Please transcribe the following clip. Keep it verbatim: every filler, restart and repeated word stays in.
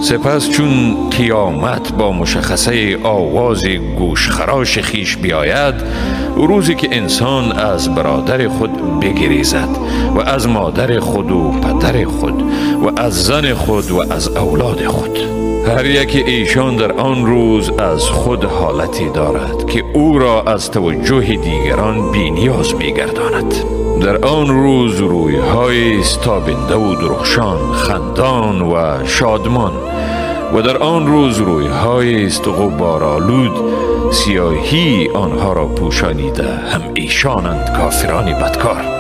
سپس چون قیامت با مشخصه آواز گوشخراش خیش بیاید، روزی که انسان از برادر خود بگریزد و از مادر خود و پدر خود و از زن خود و از اولاد خود. هر یک ایشان در آن روز از خود حالتی دارد که او را از توجه دیگران بی‌نیاز می‌گرداند. در آن روز روی‌های است تابنده و درخشان، خندان و شادمان، و در آن روز روی‌های است غبارآلود، سیاهی آنها را پوشانیده، هم ایشانند کافران بدکار.